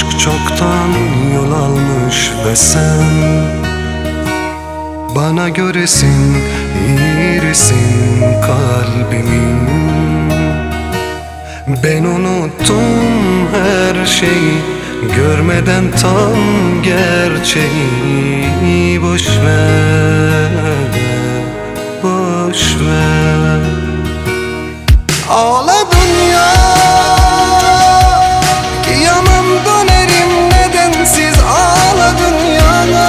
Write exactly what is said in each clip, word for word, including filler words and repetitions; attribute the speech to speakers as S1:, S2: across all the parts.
S1: aşk çoktan yol almış ve sen bana göresin, irisin kalbimin. Ben unuttum her şeyi, görmeden tam gerçeği. Boş ver, boş ver. Ağla dünya, kıyamam dönerim nedensiz. Ağla dünya,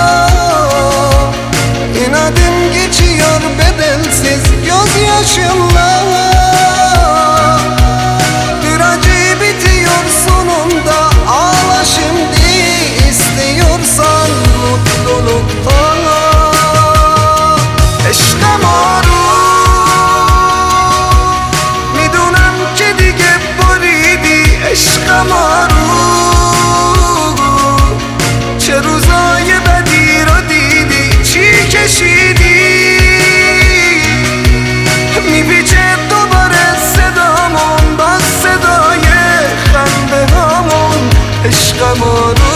S1: inadım geçiyor bedelsiz gözyaşımla. Bir acı bitiyor sonunda, ağla şimdi istiyorsan mutlulukta. Eşka چه روزای بدی رو دیدی چی کشیدی میپیچه دوباره صدامون با صدای خنده هامون عشق ما رو.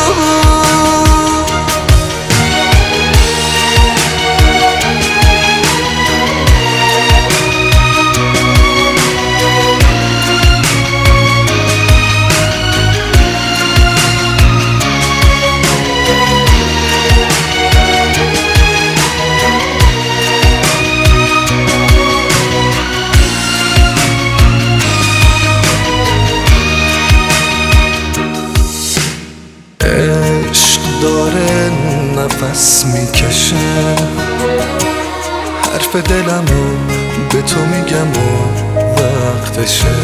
S1: عشق داره نفس میکشه، حرف دلمو به تو میگم و وقتشه.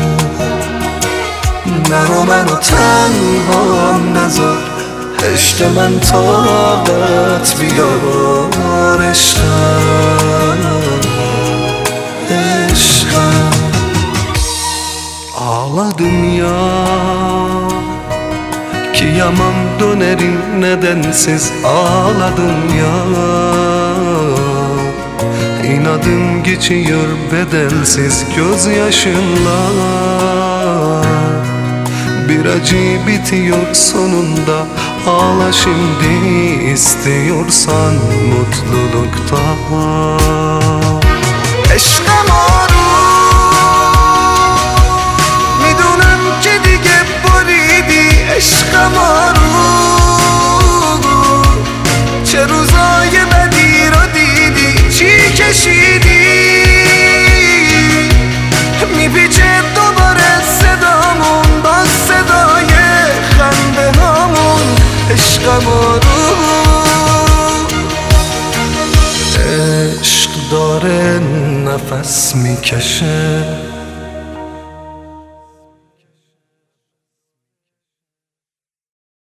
S1: نرو منو تنها نذار، عشق من طاقت بیار. عشقم عشقم ağla dünya, kıyamam dönerim nedensiz. Ağla dünya, inadım geçiyor bedelsiz gözyaşınla. Bir acı bitiyor sonunda, ağla şimdi istiyorsan mutlulukta. Eşkım عشق ما رو چه روزای بدی رو دیدی چی کشیدی میپیچه دوباره صدامون با صدای خنده هامون عشق ما رو. عشق داره نفس میکشه،